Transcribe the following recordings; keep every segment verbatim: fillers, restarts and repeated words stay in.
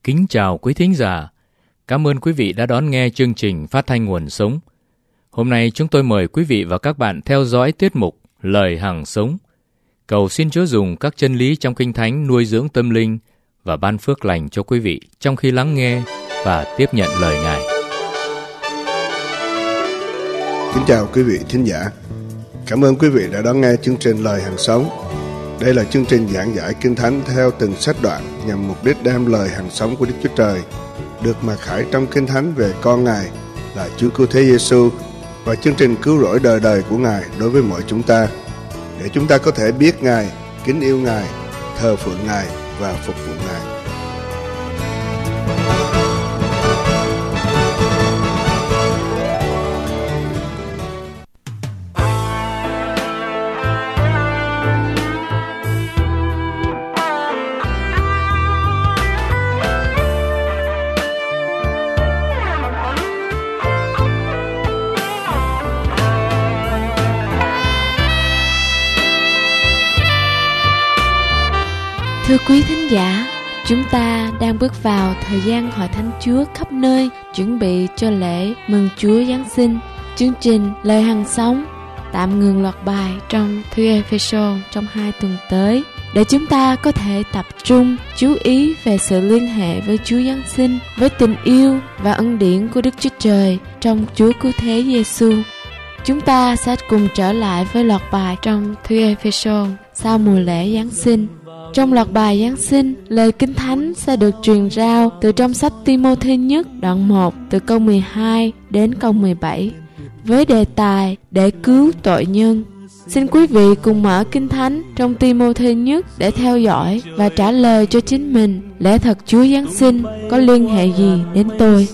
Kính chào quý thính giả. Cảm ơn quý vị đã đón nghe chương trình Phát thanh Nguồn Sống. Hôm nay chúng tôi mời quý vị và các bạn theo dõi tiết mục Lời Hằng Sống. Cầu xin Chúa dùng các chân lý trong Kinh Thánh nuôi dưỡng tâm linh và ban phước lành cho quý vị trong khi lắng nghe và tiếp nhận lời Ngài. Kính chào quý vị thính giả. Cảm ơn quý vị đã đón nghe chương trình Lời Hằng Sống. Đây là chương trình giảng giải Kinh Thánh theo từng sách đoạn nhằm mục đích đem lời hằng sống của Đức Chúa Trời được mặc khải trong Kinh Thánh về con Ngài là Chúa Cứu Thế Giêsu và chương trình cứu rỗi đời đời của Ngài đối với mọi chúng ta, để chúng ta có thể biết Ngài, kính yêu Ngài, thờ phượng Ngài và phục vụ Ngài. Thưa quý thính giả, chúng ta đang bước vào thời gian hội thánh Chúa khắp nơi, chuẩn bị cho lễ mừng Chúa Giáng sinh. Chương trình Lời Hằng Sống tạm ngừng loạt bài trong thư Ê-phê-sô trong hai tuần tới, để chúng ta có thể tập trung chú ý về sự liên hệ với Chúa Giáng sinh, với tình yêu và ân điển của Đức Chúa Trời trong Chúa Cứu Thế Giêsu. Chúng ta sẽ cùng trở lại với loạt bài trong thư Ê-phê-sô sau mùa lễ Giáng sinh. Trong loạt bài Giáng sinh, lời Kinh Thánh sẽ được truyền rao từ trong sách Ti-mô-thê nhất đoạn một từ câu mười hai đến câu mười bảy với đề tài để cứu tội nhân. Xin quý vị cùng mở Kinh Thánh trong Ti-mô-thê nhất để theo dõi và trả lời cho chính mình lẽ thật Chúa Giáng sinh có liên hệ gì đến tôi.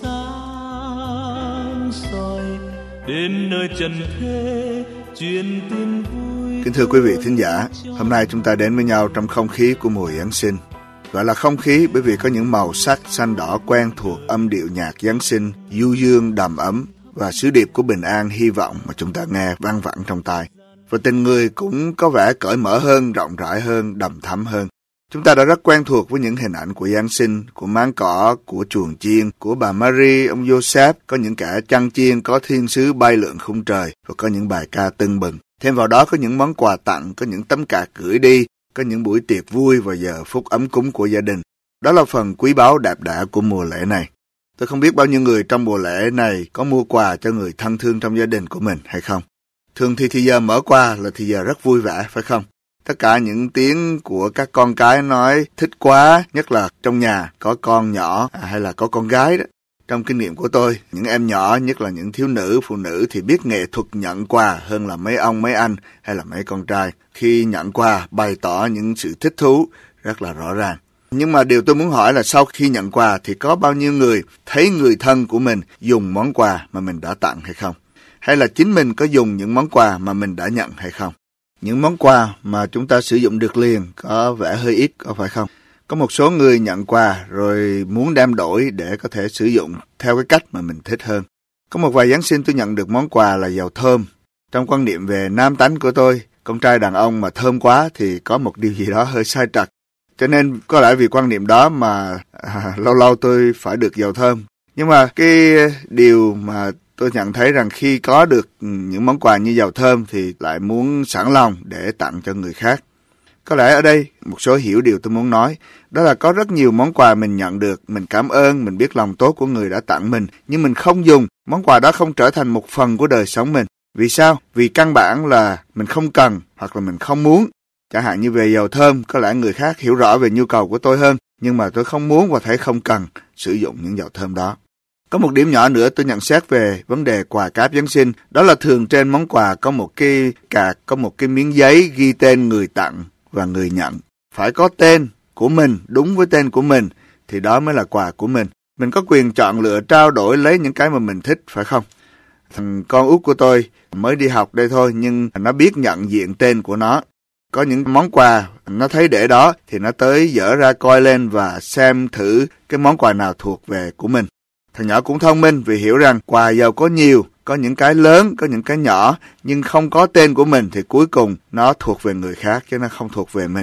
Đến nơi trần thế truyền tin vui. Kính thưa quý vị thính giả, hôm nay chúng ta đến với nhau trong không khí của mùa Giáng sinh. Gọi là không khí bởi vì có những màu sắc xanh đỏ quen thuộc, âm điệu nhạc Giáng sinh, du dương đầm ấm và sứ điệp của bình an, hy vọng mà chúng ta nghe vang vẳng trong tai. Và tình người cũng có vẻ cởi mở hơn, rộng rãi hơn, đầm thắm hơn. Chúng ta đã rất quen thuộc với những hình ảnh của Giáng sinh, của máng cỏ, của chuồng chiên, của bà Mary, ông Joseph, có những kẻ chăn chiên, có thiên sứ bay lượn khung trời và có những bài ca tưng bừng. Thêm vào đó có những món quà tặng, có những tấm cạc gửi đi, có những buổi tiệc vui và giờ phút ấm cúng của gia đình. Đó là phần quý báu đẹp đẽ của mùa lễ này. Tôi không biết bao nhiêu người trong mùa lễ này có mua quà cho người thân thương trong gia đình của mình hay không. Thường thì thì giờ mở quà là thì giờ rất vui vẻ, phải không? Tất cả những tiếng của các con cái nói thích quá, nhất là trong nhà có con nhỏ à, hay là có con gái đó. Trong kinh nghiệm của tôi, những em nhỏ, nhất là những thiếu nữ, phụ nữ thì biết nghệ thuật nhận quà hơn là mấy ông, mấy anh hay là mấy con trai. Khi nhận quà, bày tỏ những sự thích thú rất là rõ ràng. Nhưng mà điều tôi muốn hỏi là sau khi nhận quà thì có bao nhiêu người thấy người thân của mình dùng món quà mà mình đã tặng hay không? Hay là chính mình có dùng những món quà mà mình đã nhận hay không? Những món quà mà chúng ta sử dụng được liền có vẻ hơi ít, có phải không? Có một số người nhận quà rồi muốn đem đổi để có thể sử dụng theo cái cách mà mình thích hơn. Có một vài Giáng sinh tôi nhận được món quà là dầu thơm. Trong quan niệm về nam tánh của tôi, con trai đàn ông mà thơm quá thì có một điều gì đó hơi sai trật. Cho nên có lẽ vì quan niệm đó mà à, lâu lâu tôi phải được dầu thơm. Nhưng mà cái điều mà tôi nhận thấy rằng khi có được những món quà như dầu thơm thì lại muốn sẵn lòng để tặng cho người khác. Có lẽ ở đây một số hiểu điều tôi muốn nói, đó là có rất nhiều món quà mình nhận được, mình cảm ơn, mình biết lòng tốt của người đã tặng mình, nhưng mình không dùng, món quà đó không trở thành một phần của đời sống mình. Vì sao? Vì căn bản là mình không cần hoặc là mình không muốn. Chẳng hạn như về dầu thơm, có lẽ người khác hiểu rõ về nhu cầu của tôi hơn, nhưng mà tôi không muốn và thấy không cần sử dụng những dầu thơm đó. Có một điểm nhỏ nữa tôi nhận xét về vấn đề quà cáp Giáng sinh, đó là thường trên món quà có một cái card, có một cái miếng giấy ghi tên người tặng và người nhận. Phải có tên của mình, đúng với tên của mình, thì đó mới là quà của mình. Mình có quyền chọn lựa trao đổi lấy những cái mà mình thích, phải không? Thằng con út của tôi mới đi học đây thôi, nhưng nó biết nhận diện tên của nó. Có những món quà, nó thấy để đó, thì nó tới dở ra coi lên và xem thử cái món quà nào thuộc về của mình. Thằng nhỏ cũng thông minh vì hiểu rằng quà giàu có nhiều, có những cái lớn, có những cái nhỏ, nhưng không có tên của mình thì cuối cùng nó thuộc về người khác chứ nó không thuộc về mình.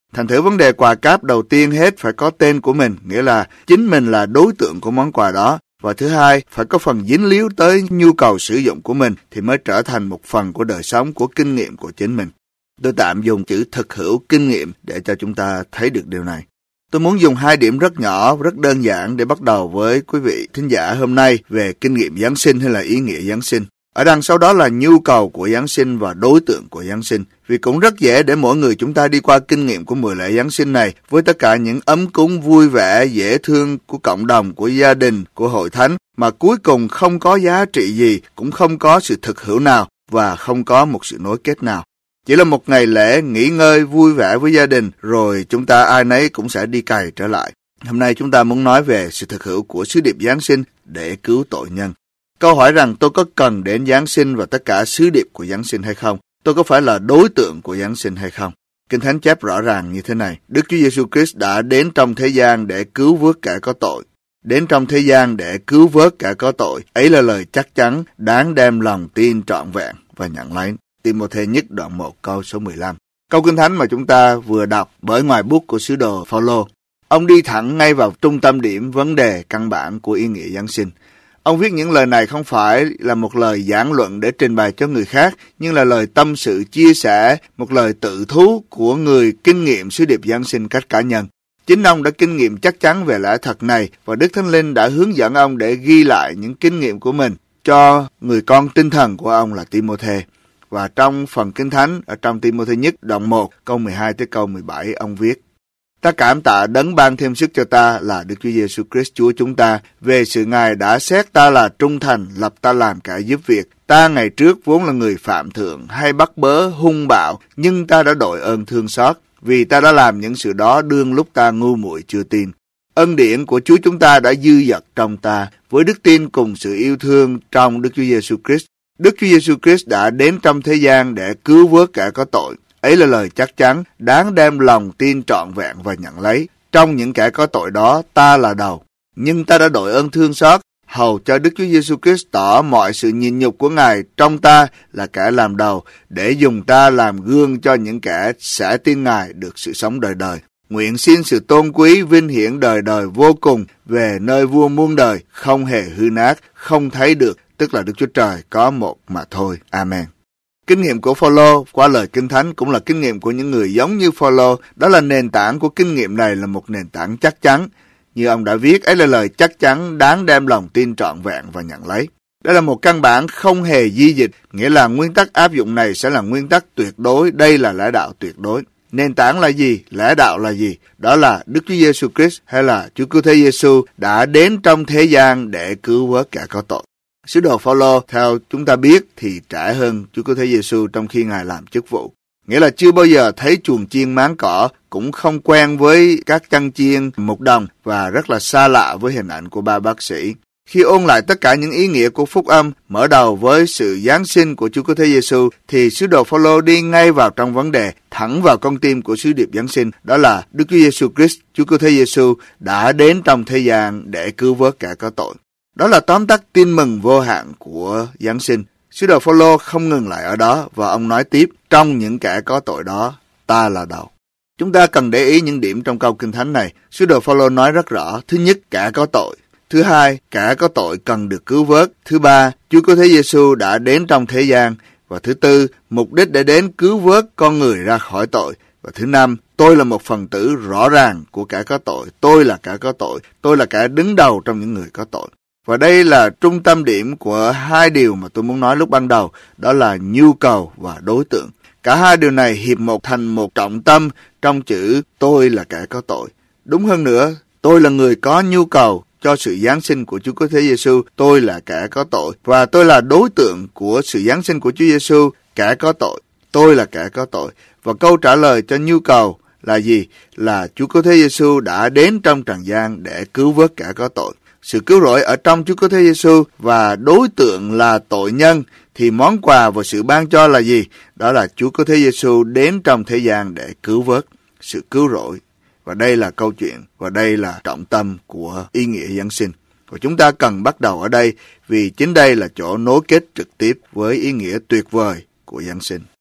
Thành thử vấn đề quà cáp đầu tiên hết phải có tên của mình, nghĩa là chính mình là đối tượng của món quà đó. Và thứ hai, phải có phần dính líu tới nhu cầu sử dụng của mình thì mới trở thành một phần của đời sống, của kinh nghiệm của chính mình. Tôi tạm dùng chữ thực hữu kinh nghiệm để cho chúng ta thấy được điều này. Tôi muốn dùng hai điểm rất nhỏ, rất đơn giản để bắt đầu với quý vị thính giả hôm nay về kinh nghiệm Giáng sinh hay là ý nghĩa Giáng sinh. Ở đằng sau đó là nhu cầu của Giáng sinh và đối tượng của Giáng sinh. Vì cũng rất dễ để mỗi người chúng ta đi qua kinh nghiệm của mùa lễ Giáng sinh này với tất cả những ấm cúng vui vẻ, dễ thương của cộng đồng, của gia đình, của hội thánh mà cuối cùng không có giá trị gì, cũng không có sự thực hữu nào và không có một sự nối kết nào. Chỉ là một ngày lễ nghỉ ngơi vui vẻ với gia đình rồi chúng ta ai nấy cũng sẽ đi cày trở lại. Hôm nay chúng ta muốn nói về sự thực hữu của sứ điệp Giáng sinh để cứu tội nhân. Câu hỏi rằng tôi có cần đến Giáng sinh và tất cả sứ điệp của Giáng sinh hay không? Tôi có phải là đối tượng của Giáng sinh hay không? Kinh Thánh chép rõ ràng như thế này. Đức Chúa Giêsu Christ đã đến trong thế gian để cứu vớt kẻ có tội. Đến trong thế gian để cứu vớt kẻ có tội. Ấy là lời chắc chắn, đáng đem lòng tin trọn vẹn và nhận lấy. Ti-mô-thê nhất đoạn một câu số mười lăm. Câu Kinh Thánh mà chúng ta vừa đọc bởi ngoài bút của sứ đồ Phao-lô. Ông đi thẳng ngay vào trung tâm điểm vấn đề căn bản của ý nghĩa Giáng sinh. Ông viết những lời này không phải là một lời giảng luận để trình bày cho người khác, nhưng là lời tâm sự chia sẻ, một lời tự thú của người kinh nghiệm sứ điệp Giáng sinh cách cá nhân. Chính ông đã kinh nghiệm chắc chắn về lẽ thật này và Đức Thánh Linh đã hướng dẫn ông để ghi lại những kinh nghiệm của mình cho người con tinh thần của ông là Ti-mô-thê. Và trong phần Kinh Thánh, ở trong Ti-mô-thê nhất đoạn một, câu mười hai tới câu mười bảy, ông viết: Ta cảm tạ đấng ban thêm sức cho ta là Đức Chúa Giêsu Christ Chúa chúng ta, về sự Ngài đã xét ta là trung thành, lập ta làm kẻ giúp việc. Ta ngày trước vốn là người phạm thượng, hay bắt bớ, hung bạo, nhưng ta đã đội ơn thương xót, vì ta đã làm những sự đó đương lúc ta ngu muội chưa tin. Ân điển của Chúa chúng ta đã dư dật trong ta, với đức tin cùng sự yêu thương trong Đức Chúa Giêsu Christ. Đức Chúa Giêsu Christ đã đến trong thế gian để cứu vớt kẻ có tội. Ấy là lời chắc chắn, đáng đem lòng tin trọn vẹn và nhận lấy. Trong những kẻ có tội đó, ta là đầu. Nhưng ta đã đội ơn thương xót, hầu cho Đức Chúa Giêsu Christ tỏ mọi sự nhịn nhục của Ngài trong ta là kẻ làm đầu, để dùng ta làm gương cho những kẻ sẽ tin Ngài được sự sống đời đời. Nguyện xin sự tôn quý, vinh hiển đời đời vô cùng về nơi vua muôn đời, không hề hư nát, không thấy được, tức là Đức Chúa Trời có một mà thôi. Amen. Kinh nghiệm của Phao-lô qua lời Kinh Thánh cũng là kinh nghiệm của những người giống như Phao-lô. Đó là nền tảng của kinh nghiệm này, là một nền tảng chắc chắn. Như ông đã viết, ấy là lời chắc chắn đáng đem lòng tin trọn vẹn và nhận lấy. Đây là một căn bản không hề di dịch, nghĩa là nguyên tắc áp dụng này sẽ là nguyên tắc tuyệt đối. Đây là lẽ đạo tuyệt đối. Nền tảng là gì? Lẽ đạo là gì? Đó là Đức Chúa Giêsu Christ hay là Chúa Cứu Thế Giêsu đã đến trong thế gian để cứu vớt kẻ có tội. Sứ đồ Phao-lô theo chúng ta biết thì trẻ hơn Chúa Cứu Thế Giêsu trong khi Ngài làm chức vụ. Nghĩa là chưa bao giờ thấy chuồng chiên máng cỏ, cũng không quen với các chăn chiên mục đồng và rất là xa lạ với hình ảnh của ba bác sĩ. Khi ôn lại tất cả những ý nghĩa của phúc âm, mở đầu với sự Giáng sinh của Chúa Cứu Thế Giêsu, thì sứ đồ Phao-lô đi ngay vào trong vấn đề, thẳng vào con tim của sứ điệp Giáng sinh, đó là Đức Chúa Giêsu Christ, Chúa Cứu Thế Giêsu đã đến trong thế gian để cứu vớt kẻ có tội. Đó là tóm tắt tin mừng vô hạn của Giáng sinh. Sứ đồ Phao-lô không ngừng lại ở đó và ông nói tiếp, trong những kẻ có tội đó, ta là đầu. Chúng ta cần để ý những điểm trong câu Kinh Thánh này. Sứ đồ Phao-lô nói rất rõ, thứ nhất, kẻ có tội. Thứ hai, kẻ có tội cần được cứu vớt. Thứ ba, Chúa Cứu Thế Giêsu đã đến trong thế gian. Và thứ tư, mục đích để đến cứu vớt con người ra khỏi tội. Và thứ năm, tôi là một phần tử rõ ràng của kẻ có tội. Tôi là kẻ có tội. Tôi là kẻ đứng đầu trong những người có tội. Và đây là trung tâm điểm của hai điều mà tôi muốn nói lúc ban đầu, đó là nhu cầu và đối tượng. Cả hai điều này hiệp một thành một trọng tâm trong chữ tôi là kẻ có tội. Đúng hơn nữa, tôi là người có nhu cầu cho sự Giáng sinh của Chúa Cứu Thế Giêsu, tôi là kẻ có tội. Và tôi là đối tượng của sự Giáng sinh của Chúa Giêsu, kẻ có tội. Tôi là kẻ có tội. Và câu trả lời cho nhu cầu là gì? Là Chúa Cứu Thế Giêsu đã đến trong trần gian để cứu vớt kẻ có tội. Sự cứu rỗi ở trong Chúa Cứu Thế Giêsu và đối tượng là tội nhân, thì món quà và sự ban cho là gì? Đó là Chúa Cứu Thế Giêsu đến trong thế gian để cứu vớt sự cứu rỗi. Và đây là câu chuyện, và đây là trọng tâm của ý nghĩa Giáng sinh. Và chúng ta cần bắt đầu ở đây, vì chính đây là chỗ nối kết trực tiếp với ý nghĩa tuyệt vời của Giáng sinh.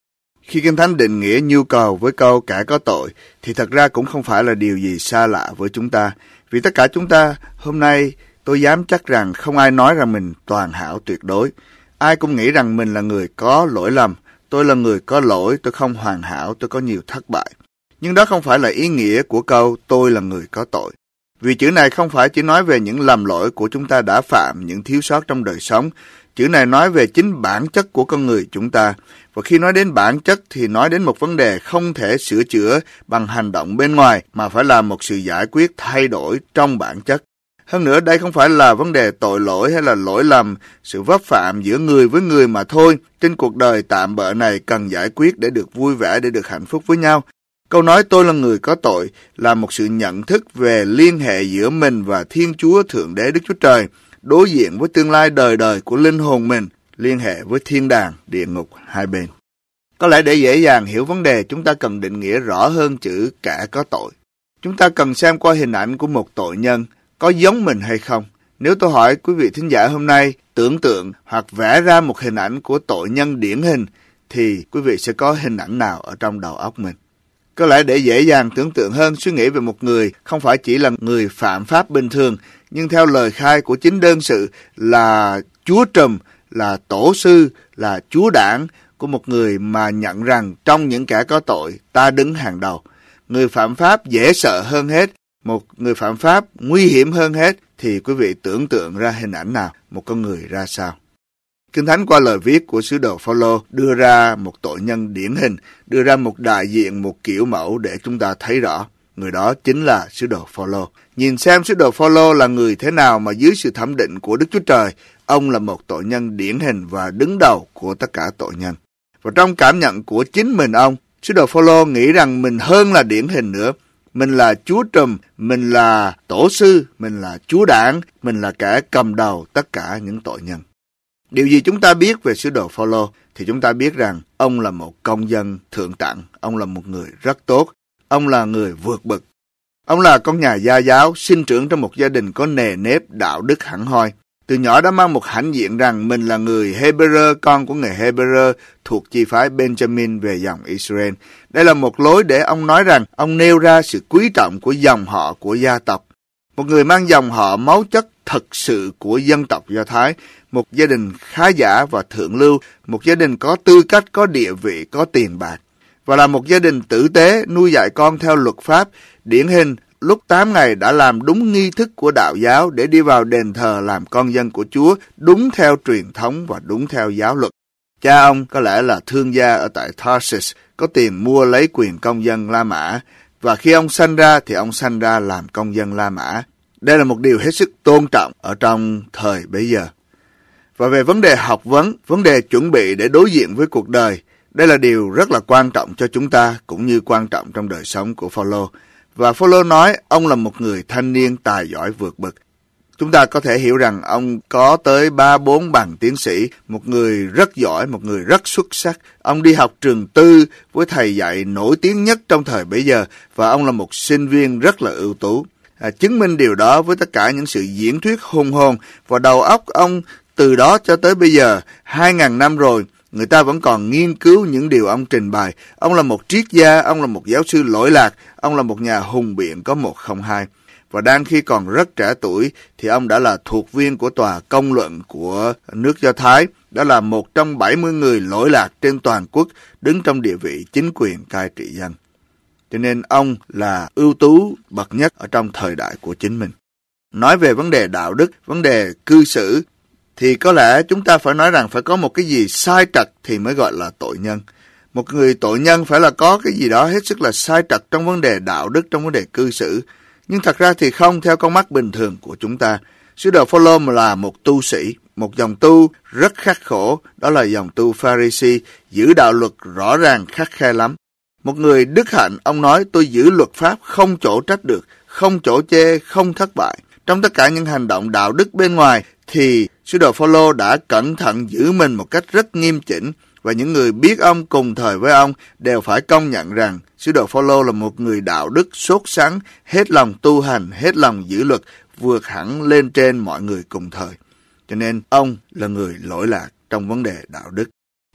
Khi Kinh Thánh định nghĩa nhu cầu với câu kẻ có tội thì thật ra cũng không phải là điều gì xa lạ với chúng ta. Vì tất cả chúng ta hôm nay, tôi dám chắc rằng không ai nói rằng mình toàn hảo tuyệt đối. Ai cũng nghĩ rằng mình là người có lỗi lầm. Tôi là người có lỗi, tôi không hoàn hảo, tôi có nhiều thất bại. Nhưng đó không phải là ý nghĩa của câu tôi là người có tội. Vì chữ này không phải chỉ nói về những lầm lỗi của chúng ta đã phạm, những thiếu sót trong đời sống. Chữ này nói về chính bản chất của con người chúng ta. Và khi nói đến bản chất thì nói đến một vấn đề không thể sửa chữa bằng hành động bên ngoài, mà phải là một sự giải quyết thay đổi trong bản chất. Hơn nữa, đây không phải là vấn đề tội lỗi hay là lỗi lầm, sự vấp phạm giữa người với người mà thôi. Trên cuộc đời tạm bợ này cần giải quyết để được vui vẻ, để được hạnh phúc với nhau. Câu nói tôi là người có tội là một sự nhận thức về liên hệ giữa mình và Thiên Chúa Thượng Đế Đức Chúa Trời, đối diện với tương lai đời đời của linh hồn mình, liên hệ với thiên đàng, địa ngục hai bên. Có lẽ để dễ dàng hiểu vấn đề, chúng ta cần định nghĩa rõ hơn chữ kẻ có tội. Chúng ta cần xem qua hình ảnh của một tội nhân, có giống mình hay không. Nếu tôi hỏi quý vị thính giả hôm nay tưởng tượng hoặc vẽ ra một hình ảnh của tội nhân điển hình, thì quý vị sẽ có hình ảnh nào ở trong đầu óc mình? Có lẽ để dễ dàng tưởng tượng hơn, suy nghĩ về một người không phải chỉ là người phạm pháp bình thường, nhưng theo lời khai của chính đơn sự là Chúa Trùm, là Tổ sư, là Chúa Đảng của một người mà nhận rằng trong những kẻ có tội, ta đứng hàng đầu. Người phạm pháp dễ sợ hơn hết, một người phạm pháp nguy hiểm hơn hết, thì quý vị tưởng tượng ra hình ảnh nào, một con người ra sao? Kinh Thánh qua lời viết của sứ đồ Phao-lô đưa ra một tội nhân điển hình, đưa ra một đại diện, một kiểu mẫu để chúng ta thấy rõ. Người đó chính là sứ đồ Phao-lô. Nhìn xem sứ đồ Phao-lô là người thế nào mà dưới sự thẩm định của Đức Chúa Trời, ông là một tội nhân điển hình và đứng đầu của tất cả tội nhân. Và trong cảm nhận của chính mình ông, sứ đồ Phao-lô nghĩ rằng mình hơn là điển hình nữa. Mình là Chúa Trùm, mình là Tổ sư, mình là Chúa Đảng, mình là kẻ cầm đầu tất cả những tội nhân. Điều gì chúng ta biết về sứ đồ Phao-lô thì chúng ta biết rằng ông là một công dân thượng tặng, ông là một người rất tốt, ông là người vượt bậc. Ông là con nhà gia giáo, sinh trưởng trong một gia đình có nề nếp đạo đức hẳn hoi. Từ nhỏ đã mang một hãnh diện rằng mình là người Hebrew, con của người Hebrew thuộc chi phái Benjamin về dòng Israel. Đây là một lối để ông nói rằng ông nêu ra sự quý trọng của dòng họ, của gia tộc. Một người mang dòng họ máu chất thật sự của dân tộc Do Thái, một gia đình khá giả và thượng lưu, một gia đình có tư cách, có địa vị, có tiền bạc. Và là một gia đình tử tế, nuôi dạy con theo luật pháp, điển hình. Lúc tám ngày đã làm đúng nghi thức của đạo giáo để đi vào đền thờ làm con dân của Chúa, đúng theo truyền thống và đúng theo giáo luật. Cha ông có lẽ là thương gia ở tại Tarsus, có tiền mua lấy quyền công dân La Mã, và khi ông sanh ra thì ông sanh ra làm công dân La Mã. Đây là một điều hết sức tôn trọng ở trong thời bấy giờ. Và về vấn đề học vấn, vấn đề chuẩn bị để đối diện với cuộc đời, đây là điều rất là quan trọng cho chúng ta, cũng như quan trọng trong đời sống của Phao-lô. Và Phao-lô nói ông là một người thanh niên tài giỏi vượt bậc. Chúng ta có thể hiểu rằng ông có tới ba bốn bằng tiến sĩ, một người rất giỏi, một người rất xuất sắc. Ông đi học trường tư với thầy dạy nổi tiếng nhất trong thời bấy giờ, và ông là một sinh viên rất là ưu tú. À, chứng minh điều đó với tất cả những sự diễn thuyết hùng hồn, và đầu óc ông từ đó cho tới bây giờ, hai ngàn năm rồi, người ta vẫn còn nghiên cứu những điều ông trình bày. Ông là một triết gia, ông là một giáo sư lỗi lạc, ông là một nhà hùng biện có một không hai. Và đang khi còn rất trẻ tuổi thì ông đã là thuộc viên của tòa công luận của nước Do Thái, đã là một trong bảy mươi người lỗi lạc trên toàn quốc, đứng trong địa vị chính quyền cai trị dân. Cho nên ông là ưu tú bậc nhất ở trong thời đại của chính mình. Nói về vấn đề đạo đức, vấn đề cư xử, thì có lẽ chúng ta phải nói rằng phải có một cái gì sai trật thì mới gọi là tội nhân. Một người tội nhân phải là có cái gì đó hết sức là sai trật trong vấn đề đạo đức, trong vấn đề cư xử. Nhưng thật ra thì không, theo con mắt bình thường của chúng ta. Sứ đồ Phao-lô là một tu sĩ, một dòng tu rất khắc khổ, đó là dòng tu Pha-ri-si, giữ đạo luật rõ ràng khắt khe lắm. Một người đức hạnh, ông nói tôi giữ luật pháp không chỗ trách được, không chỗ chê, không thất bại. Trong tất cả những hành động đạo đức bên ngoài thì sứ đồ Phao-lô đã cẩn thận giữ mình một cách rất nghiêm chỉnh, và những người biết ông cùng thời với ông đều phải công nhận rằng sứ đồ Phao-lô là một người đạo đức sốt sắng, hết lòng tu hành, hết lòng giữ luật, vượt hẳn lên trên mọi người cùng thời. Cho nên ông là người lỗi lạc trong vấn đề đạo đức.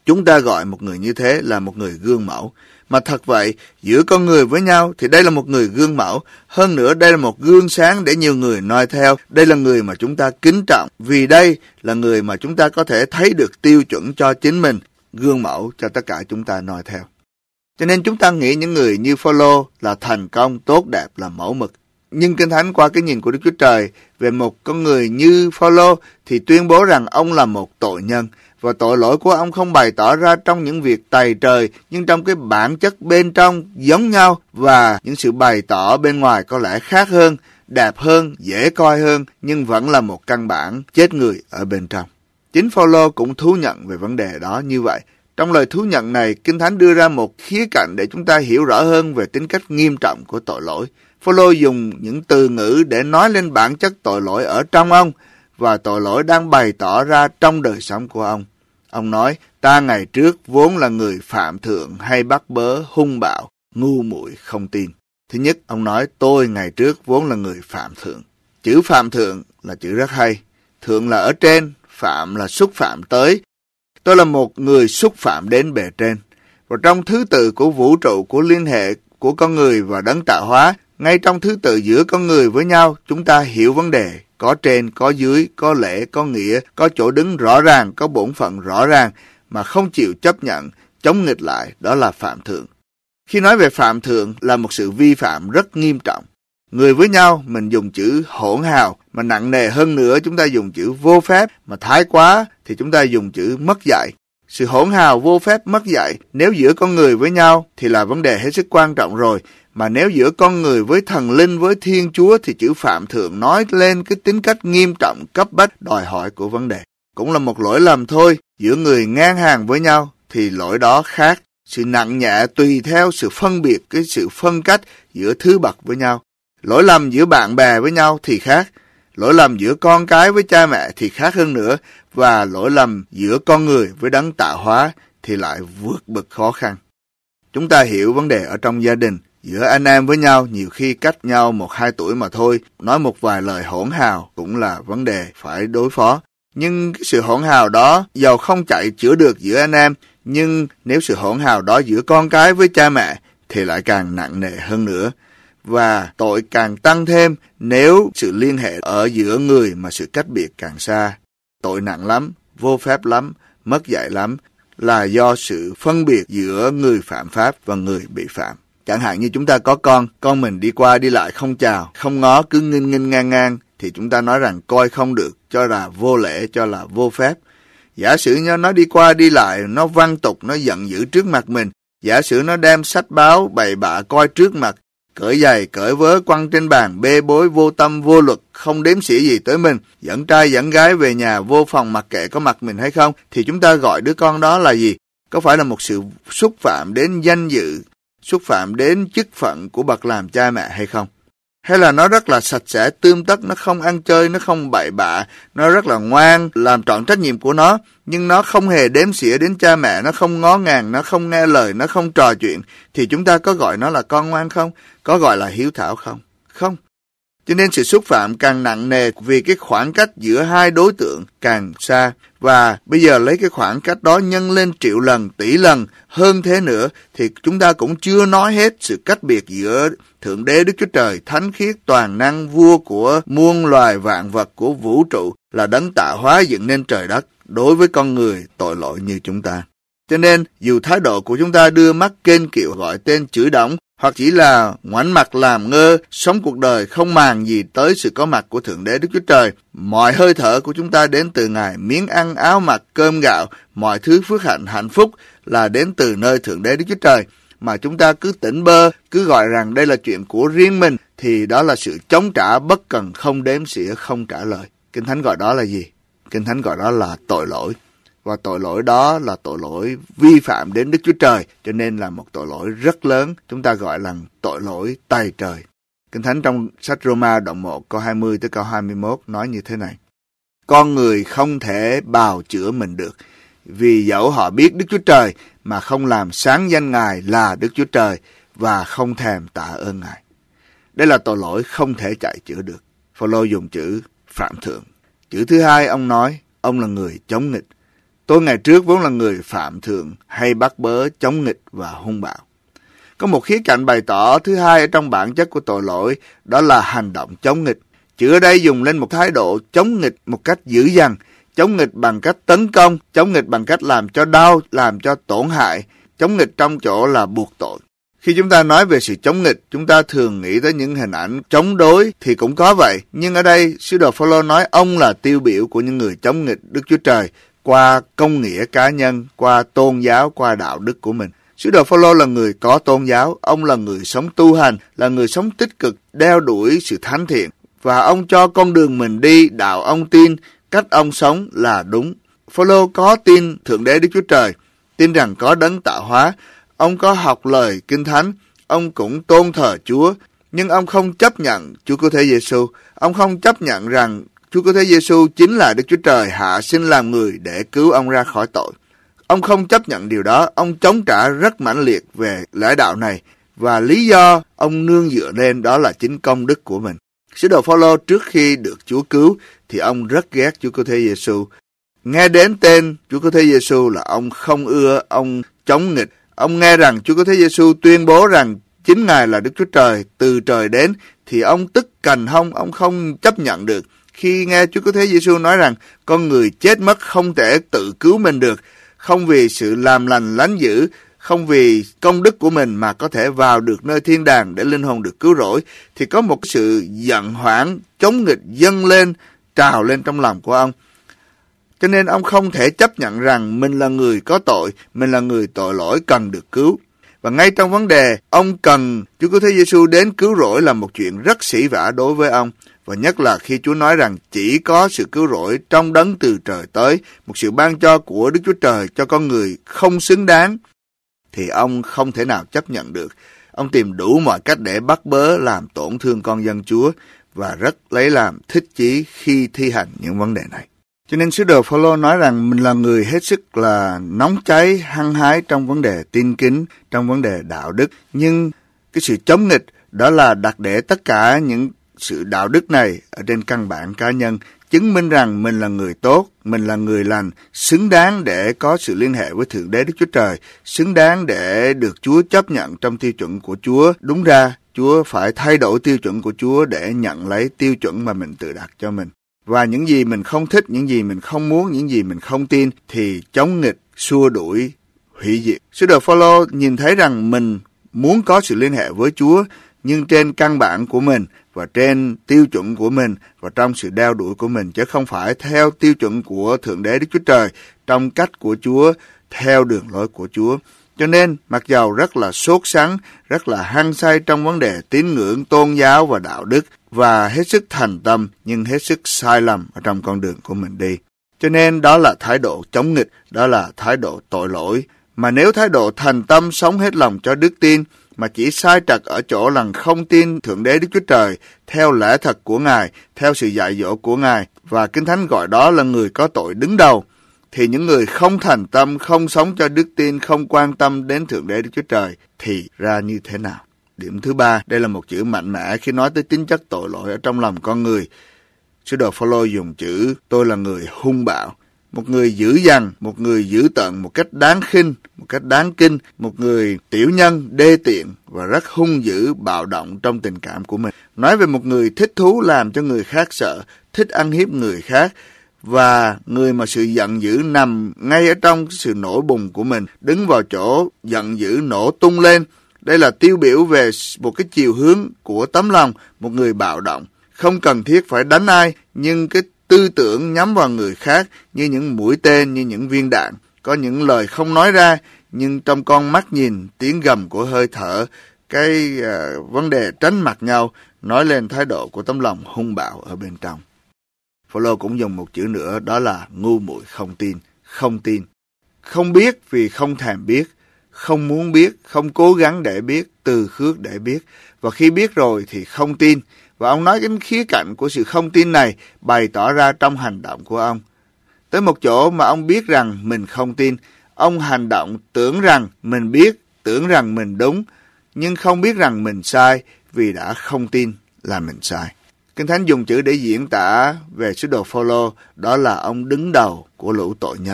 Chúng ta gọi một người như thế là một người gương mẫu. Mà thật vậy, giữa con người với nhau thì đây là một người gương mẫu. Hơn nữa, đây là một gương sáng để nhiều người noi theo. Đây là người mà chúng ta kính trọng, vì đây là người mà chúng ta có thể thấy được tiêu chuẩn cho chính mình, gương mẫu cho tất cả chúng ta noi theo. Cho nên chúng ta nghĩ những người như Phao-lô là thành công, tốt đẹp, là mẫu mực. Nhưng Kinh Thánh qua cái nhìn của Đức Chúa Trời về một con người như Phao-lô thì tuyên bố rằng ông là một tội nhân. Và tội lỗi của ông không bày tỏ ra trong những việc tày trời, nhưng trong cái bản chất bên trong giống nhau, và những sự bày tỏ bên ngoài có lẽ khác hơn, đẹp hơn, dễ coi hơn, nhưng vẫn là một căn bản chết người ở bên trong. Chính Phao-lô cũng thú nhận về vấn đề đó như vậy. Trong lời thú nhận này, Kinh Thánh đưa ra một khía cạnh để chúng ta hiểu rõ hơn về tính cách nghiêm trọng của tội lỗi. Phao-lô dùng những từ ngữ để nói lên bản chất tội lỗi ở trong ông, và tội lỗi đang bày tỏ ra trong đời sống của ông. Ông nói, ta ngày trước vốn là người phạm thượng hay bắt bớ, hung bạo, ngu muội không tin. Thứ nhất, ông nói, tôi ngày trước vốn là người phạm thượng. Chữ phạm thượng là chữ rất hay. Thượng là ở trên, phạm là xúc phạm tới. Tôi là một người xúc phạm đến bề trên. Và trong thứ tự của vũ trụ, của liên hệ của con người và đấng tạo hóa, ngay trong thứ tự giữa con người với nhau, chúng ta hiểu vấn đề. Có trên, có dưới, có lễ, có nghĩa, có chỗ đứng rõ ràng, có bổn phận rõ ràng, mà không chịu chấp nhận, chống nghịch lại, đó là phạm thượng. Khi nói về phạm thượng là một sự vi phạm rất nghiêm trọng. Người với nhau, mình dùng chữ hỗn hào, mà nặng nề hơn nữa chúng ta dùng chữ vô phép, mà thái quá thì chúng ta dùng chữ mất dạy. Sự hỗn hào, vô phép, mất dạy, nếu giữa con người với nhau thì là vấn đề hết sức quan trọng rồi. Mà nếu giữa con người với thần linh, với Thiên Chúa thì chữ phạm thượng nói lên cái tính cách nghiêm trọng, cấp bách, đòi hỏi của vấn đề. Cũng là một lỗi lầm thôi, giữa người ngang hàng với nhau thì lỗi đó khác. Sự nặng nhẹ tùy theo sự phân biệt, cái sự phân cách giữa thứ bậc với nhau. Lỗi lầm giữa bạn bè với nhau thì khác. Lỗi lầm giữa con cái với cha mẹ thì khác hơn nữa. Và lỗi lầm giữa con người với đấng tạo hóa thì lại vượt bậc khó khăn. Chúng ta hiểu vấn đề ở trong gia đình. Giữa anh em với nhau nhiều khi cách nhau một hai tuổi mà thôi, nói một vài lời hỗn hào cũng là vấn đề phải đối phó. Nhưng cái sự hỗn hào đó dầu không chạy chữa được giữa anh em, nhưng nếu sự hỗn hào đó giữa con cái với cha mẹ thì lại càng nặng nề hơn nữa. Và tội càng tăng thêm nếu sự liên hệ ở giữa người mà sự cách biệt càng xa. Tội nặng lắm, vô phép lắm, mất dạy lắm, là do sự phân biệt giữa người phạm pháp và người bị phạm. Chẳng hạn như chúng ta có con, con mình đi qua đi lại không chào, không ngó, cứ nghênh nghênh ngang ngang, thì chúng ta nói rằng coi không được, cho là vô lễ, cho là vô phép. Giả sử như nó đi qua đi lại, nó văn tục, nó giận dữ trước mặt mình. Giả sử nó đem sách báo bày bạ coi trước mặt, cởi giày, cởi vớ quăng trên bàn, bê bối, vô tâm, vô luật, không đếm xỉa gì tới mình, dẫn trai dẫn gái về nhà, vô phòng mặc kệ có mặt mình hay không, thì chúng ta gọi đứa con đó là gì? Có phải là một sự xúc phạm đến danh dự, xúc phạm đến chức phận của bậc làm cha mẹ hay không? Hay là nó rất là sạch sẽ, tươm tất, nó không ăn chơi, nó không bậy bạ, nó rất là ngoan, làm trọn trách nhiệm của nó, nhưng nó không hề đếm xỉa đến cha mẹ, nó không ngó ngàng, nó không nghe lời, nó không trò chuyện, thì chúng ta có gọi nó là con ngoan không? Có gọi là hiếu thảo không? Không. Cho nên sự xúc phạm càng nặng nề vì cái khoảng cách giữa hai đối tượng càng xa. Và bây giờ lấy cái khoảng cách đó nhân lên triệu lần, tỷ lần, hơn thế nữa, thì chúng ta cũng chưa nói hết sự cách biệt giữa Thượng Đế Đức Chúa Trời, thánh khiết, toàn năng, vua của muôn loài vạn vật của vũ trụ, là đấng tạo hóa dựng nên trời đất, đối với con người tội lỗi như chúng ta. Cho nên, dù thái độ của chúng ta đưa mắt kênh kiệu gọi tên chửi đổng, hoặc chỉ là ngoảnh mặt làm ngơ, sống cuộc đời không màng gì tới sự có mặt của Thượng Đế Đức Chúa Trời, mọi hơi thở của chúng ta đến từ Ngài, miếng ăn, áo mặc, cơm gạo, mọi thứ phước hạnh, hạnh phúc là đến từ nơi Thượng Đế Đức Chúa Trời, mà chúng ta cứ tỉnh bơ, cứ gọi rằng đây là chuyện của riêng mình, thì đó là sự chống trả bất cần, không đếm xỉa, không trả lời. Kinh Thánh gọi đó là gì? Kinh Thánh gọi đó là tội lỗi. Và tội lỗi đó là tội lỗi vi phạm đến Đức Chúa Trời, cho nên là một tội lỗi rất lớn, chúng ta gọi là tội lỗi tày trời. Kinh Thánh trong sách Roma đoạn một câu hai mươi tới câu hai mươi mốt nói như thế này: con người không thể bào chữa mình được, vì dẫu họ biết Đức Chúa Trời mà không làm sáng danh Ngài là Đức Chúa Trời và không thèm tạ ơn Ngài. Đây là tội lỗi không thể chạy chữa được. Phao-lô dùng chữ phạm thượng. Chữ thứ hai ông nói, ông là người chống nghịch. Tôi ngày trước vốn là người phạm thượng, hay bắt bớ, chống nghịch và hung bạo. Có một khía cạnh bày tỏ thứ hai ở trong bản chất của tội lỗi, đó là hành động chống nghịch. Chữ ở đây dùng lên một thái độ chống nghịch một cách dữ dằn, chống nghịch bằng cách tấn công, chống nghịch bằng cách làm cho đau, làm cho tổn hại, chống nghịch trong chỗ là buộc tội. Khi chúng ta nói về sự chống nghịch, chúng ta thường nghĩ tới những hình ảnh chống đối thì cũng có vậy. Nhưng ở đây, sứ đồ Phao-lô nói ông là tiêu biểu của những người chống nghịch Đức Chúa Trời qua công nghĩa cá nhân, qua tôn giáo, qua đạo đức của mình. Sứ đồ Phao-lô là người có tôn giáo, ông là người sống tu hành, là người sống tích cực, đeo đuổi sự thánh thiện. Và ông cho con đường mình đi, đạo ông tin, cách ông sống là đúng. Phao-lô có tin Thượng Đế Đức Chúa Trời, tin rằng có đấng tạo hóa. Ông có học lời Kinh Thánh, ông cũng tôn thờ Chúa, nhưng ông không chấp nhận Chúa Cứu Thế Giêsu. Ông không chấp nhận rằng Chúa Cứu Thế Giêsu chính là Đức Chúa Trời hạ sinh làm người để cứu ông ra khỏi tội. Ông không chấp nhận điều đó, ông chống trả rất mãnh liệt về lẽ đạo này, và lý do ông nương dựa lên đó là chính công đức của mình. Sứ đồ Phao-lô trước khi được Chúa cứu thì ông rất ghét Chúa Cứu Thế Giêsu. Nghe đến tên Chúa Cứu Thế Giêsu là ông không ưa, ông chống nghịch. Ông nghe rằng Chúa Cứu Thế Giêsu tuyên bố rằng chính Ngài là Đức Chúa Trời từ trời đến thì ông tức cành hông, ông không chấp nhận được. Khi nghe Chúa Cứu Thế Giêsu nói rằng con người chết mất không thể tự cứu mình được, không vì sự làm lành lánh dữ, không vì công đức của mình mà có thể vào được nơi thiên đàng để linh hồn được cứu rỗi, thì có một sự giận hoảng, chống nghịch dâng lên, trào lên trong lòng của ông. Cho nên ông không thể chấp nhận rằng mình là người có tội, mình là người tội lỗi cần được cứu. Và ngay trong vấn đề ông cần Chúa Cứu Thế Giêsu đến cứu rỗi là một chuyện rất sỉ vả đối với ông. Và nhất là khi Chúa nói rằng chỉ có sự cứu rỗi trong đấng từ trời tới, một sự ban cho của Đức Chúa Trời cho con người không xứng đáng, thì ông không thể nào chấp nhận được. Ông tìm đủ mọi cách để bắt bớ làm tổn thương con dân Chúa và rất lấy làm thích chí khi thi hành những vấn đề này. Cho nên sứ đồ Phao-lô nói rằng mình là người hết sức là nóng cháy, hăng hái trong vấn đề tin kính, trong vấn đề đạo đức. Nhưng cái sự chống nghịch đó là đặt để tất cả những sự đạo đức này ở trên căn bản cá nhân, chứng minh rằng mình là người tốt, mình là người lành, xứng đáng để có sự liên hệ với Thượng Đế Đức Chúa Trời, xứng đáng để được Chúa chấp nhận trong tiêu chuẩn của Chúa. Đúng ra, Chúa phải thay đổi tiêu chuẩn của Chúa để nhận lấy tiêu chuẩn mà mình tự đặt cho mình. Và những gì mình không thích, những gì mình không muốn, những gì mình không tin thì chống nghịch, xua đuổi, hủy diệt. Sứ đồ Phao-lô nhìn thấy rằng mình muốn có sự liên hệ với Chúa, nhưng trên căn bản của mình và trên tiêu chuẩn của mình và trong sự đeo đuổi của mình, chứ không phải theo tiêu chuẩn của Thượng Đế Đức Chúa Trời, trong cách của Chúa, theo đường lối của Chúa. Cho nên, mặc dầu rất là sốt sắng, rất là hăng say trong vấn đề tín ngưỡng, tôn giáo và đạo đức, và hết sức thành tâm, nhưng hết sức sai lầm ở trong con đường của mình đi. Cho nên, đó là thái độ chống nghịch, đó là thái độ tội lỗi. Mà nếu thái độ thành tâm sống hết lòng cho đức tin, mà chỉ sai trật ở chỗ là không tin Thượng Đế Đức Chúa Trời, theo lẽ thật của Ngài, theo sự dạy dỗ của Ngài, và Kinh Thánh gọi đó là người có tội đứng đầu, thì những người không thành tâm, không sống cho đức tin, không quan tâm đến Thượng Đế Đức Chúa Trời, thì ra như thế nào? Điểm thứ ba, đây là một chữ mạnh mẽ khi nói tới tính chất tội lỗi ở trong lòng con người. Sứ đồ Phao-lô dùng chữ tôi là người hung bạo, một người dữ dằn, một người dữ tợn một cách đáng khinh, một cách đáng kinh, một người tiểu nhân, đê tiện và rất hung dữ, bạo động trong tình cảm của mình. Nói về một người thích thú làm cho người khác sợ, thích ăn hiếp người khác, và người mà sự giận dữ nằm ngay ở trong sự nổi bùng của mình, đứng vào chỗ giận dữ nổ tung lên. Đây là tiêu biểu về một cái chiều hướng của tấm lòng, một người bạo động. Không cần thiết phải đánh ai, nhưng cái tư tưởng nhắm vào người khác như những mũi tên, như những viên đạn. Có những lời không nói ra, nhưng trong con mắt nhìn, tiếng gầm của hơi thở, cái uh, vấn đề tránh mặt nhau, nói lên thái độ của tấm lòng hung bạo ở bên trong. Phao-lô cũng dùng một chữ nữa, đó là ngu muội không tin. Không tin. Không biết vì không thèm biết, không muốn biết, không cố gắng để biết, từ khước để biết. Và khi biết rồi thì không tin. Và ông nói cái khía cạnh của sự không tin này bày tỏ ra trong hành động của ông. Tới một chỗ mà ông biết rằng mình không tin, ông hành động tưởng rằng mình biết, tưởng rằng mình đúng, nhưng không biết rằng mình sai vì đã không tin là mình sai. Kinh Thánh dùng chữ để diễn tả về sứ đồ Phao-lô, đó là ông đứng đầu của lũ tội nhân.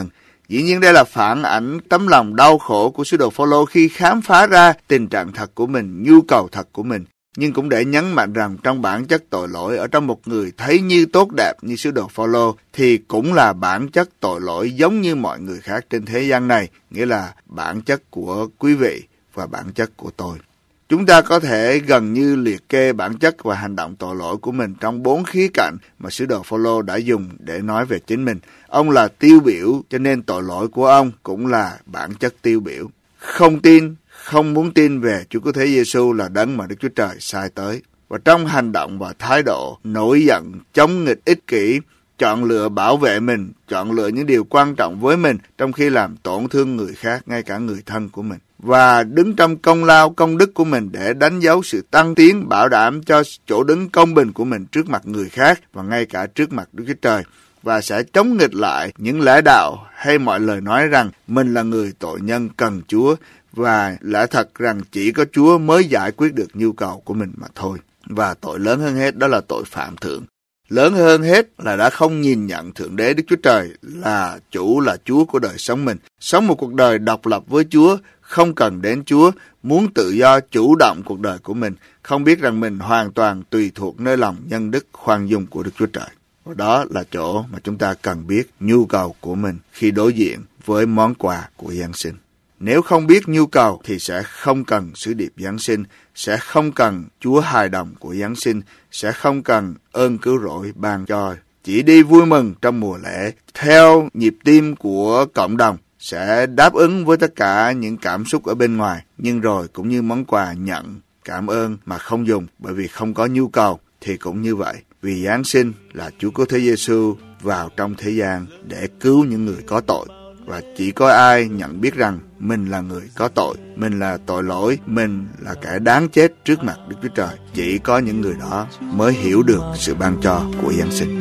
Dĩ nhiên đây là phản ảnh tấm lòng đau khổ của sứ đồ Phao-lô khi khám phá ra tình trạng thật của mình, nhu cầu thật của mình, nhưng cũng để nhấn mạnh rằng trong bản chất tội lỗi ở trong một người thấy như tốt đẹp như sứ đồ Phao-lô thì cũng là bản chất tội lỗi giống như mọi người khác trên thế gian này, nghĩa là bản chất của quý vị và bản chất của tôi. Chúng ta có thể gần như liệt kê bản chất và hành động tội lỗi của mình trong bốn khía cạnh mà sứ đồ Phao-lô đã dùng để nói về chính mình. Ông là tiêu biểu, cho nên tội lỗi của ông cũng là bản chất tiêu biểu. Không tin, không muốn tin về Chúa Cứu Thế Giêsu là đấng mà Đức Chúa Trời sai tới. Và trong hành động và thái độ nổi giận, chống nghịch, ích kỷ, chọn lựa bảo vệ mình, chọn lựa những điều quan trọng với mình trong khi làm tổn thương người khác, ngay cả người thân của mình. Và đứng trong công lao, công đức của mình để đánh dấu sự tăng tiến, bảo đảm cho chỗ đứng công bình của mình trước mặt người khác và ngay cả trước mặt Đức Chúa Trời. Và sẽ chống nghịch lại những lẽ đạo hay mọi lời nói rằng mình là người tội nhân cần Chúa và lẽ thật rằng chỉ có Chúa mới giải quyết được nhu cầu của mình mà thôi. Và tội lớn hơn hết đó là tội phạm thượng. Lớn hơn hết là đã không nhìn nhận Thượng Đế Đức Chúa Trời là chủ, là Chúa của đời sống mình. Sống một cuộc đời độc lập với Chúa, không cần đến Chúa, muốn tự do chủ động cuộc đời của mình, không biết rằng mình hoàn toàn tùy thuộc nơi lòng nhân đức khoan dung của Đức Chúa Trời. Và đó là chỗ mà chúng ta cần biết nhu cầu của mình khi đối diện với món quà của Giáng sinh. Nếu không biết nhu cầu thì sẽ không cần sứ điệp Giáng sinh, sẽ không cần Chúa hài đồng của Giáng sinh, sẽ không cần ơn cứu rỗi ban cho. Chỉ đi vui mừng trong mùa lễ, theo nhịp tim của cộng đồng, sẽ đáp ứng với tất cả những cảm xúc ở bên ngoài, nhưng rồi cũng như món quà nhận, cảm ơn mà không dùng bởi vì không có nhu cầu thì cũng như vậy. Vì Giáng sinh là Chúa Cứu Thế Giêsu vào trong thế gian để cứu những người có tội. Và chỉ có ai nhận biết rằng mình là người có tội, mình là tội lỗi, mình là kẻ đáng chết trước mặt Đức Chúa Trời. Chỉ có những người đó mới hiểu được sự ban cho của Giáng sinh.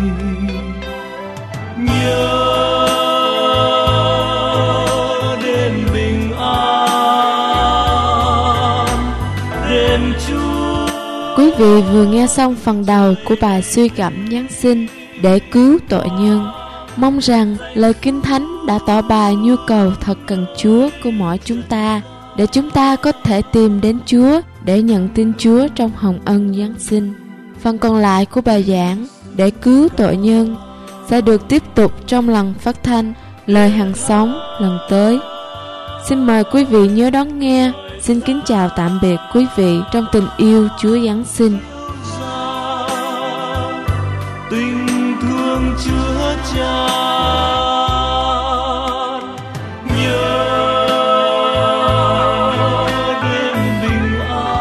Nhớ đến bình an, đến Chúa. Quý vị vừa nghe xong phần đầu của bài suy gẫm Giáng sinh để cứu tội nhân. Mong rằng lời Kinh Thánh đã tỏ bài nhu cầu thật cần Chúa của mỗi chúng ta, để chúng ta có thể tìm đến Chúa để nhận tin Chúa trong hồng ân Giáng sinh. Phần còn lại của bài giảng để cứu tội nhân sẽ được tiếp tục trong lần phát thanh Lời Hằng Sống lần tới. Xin mời quý vị nhớ đón nghe. Xin kính chào tạm biệt quý vị trong tình yêu Chúa Giáng sinh. Tình thương Chúa tràn, nhớ đến bình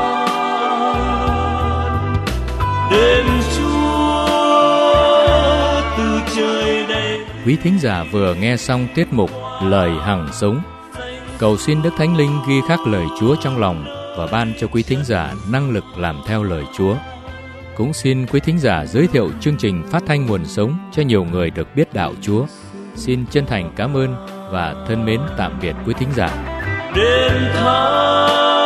an, đến Chúa từ trời đây. Quý thính giả vừa nghe xong tiết mục Lời Hằng Sống. Cầu xin Đức Thánh Linh ghi khắc lời Chúa trong lòng và ban cho quý thính giả năng lực làm theo lời Chúa. Cũng xin quý thính giả giới thiệu chương trình phát thanh Nguồn Sống cho nhiều người được biết đạo Chúa. Xin chân thành cảm ơn và thân mến tạm biệt quý thính giả. Đến tháng